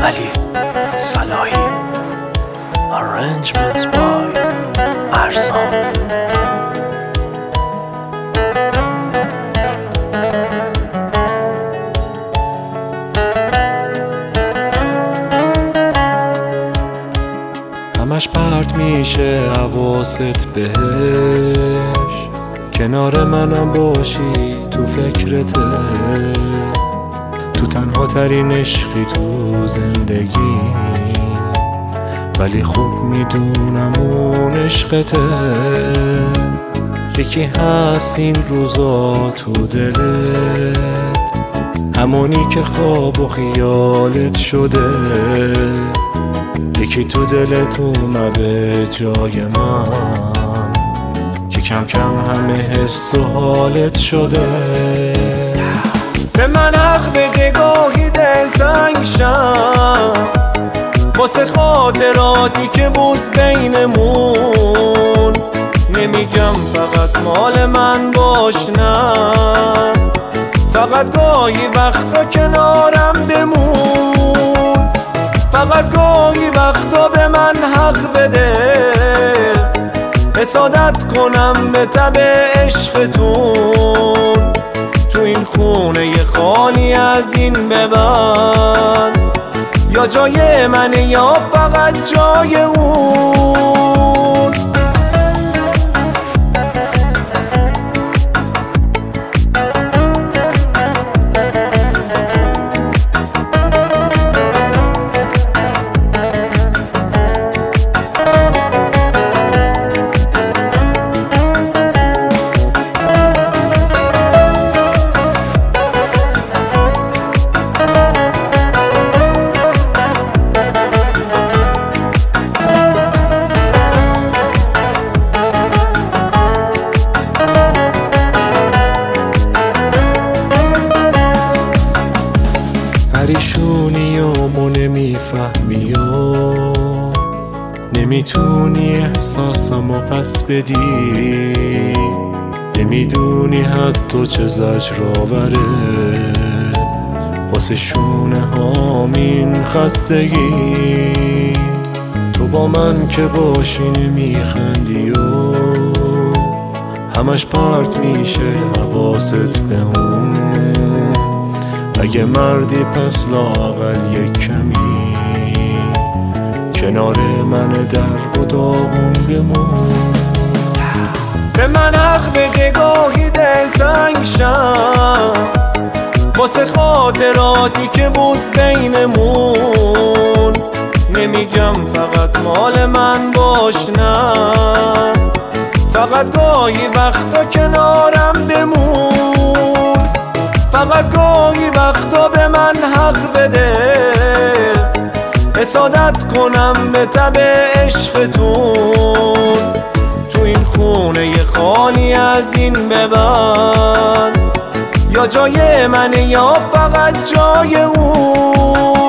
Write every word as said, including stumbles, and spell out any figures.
علی صلاحی. Arrangements by ارسان. همش پرت میشه حواست بهش، کنار منم باشی تو فکرته، تو تنها ترین عشقی تو زندگی، ولی خوب میدونم اون عشقته. یکی هست این روزا تو دلت، همونی که خواب و خیالت شده. یکی تو دلت اومده جای من، که کم کم همه حس و حالت شده. به من حق بده گاهی دلتنگ شم، واسه خاطراتی که بود بینمون. نمیگم فقط مال من باش، نه، فقط گاهی وقتا کنارم بمون. فقط گاهی وقتا به من حق بده، حسادت کنم به تب عشقتون. تو این خونه خالی از این ببند، یا جای منه یا فقط جای اون. پریشونی و مو نمیفهمی و نمیتونی احساسمو پس بدی. نمیدونی حتی چه زجرآوره واسه شونه هام این خستگی. تو با من که باشی نمیخندی و همش پرت میشه حواست به اون. اگه مردی پس لااقل یک کمی کنار من در و داغون بمون. به من حق بده گاهی دلتنگ شم، واسه خاطراتی که بود بینمون. نمیگم فقط مال من باش، نه، فقط گاهی وقتا کنارم بمون. فقط گاهی وقتا به من حق بده، حسادت کنم به تب عشقتون. تو این خونه خالی از این ببند، یا جای منه یا فقط جای اون.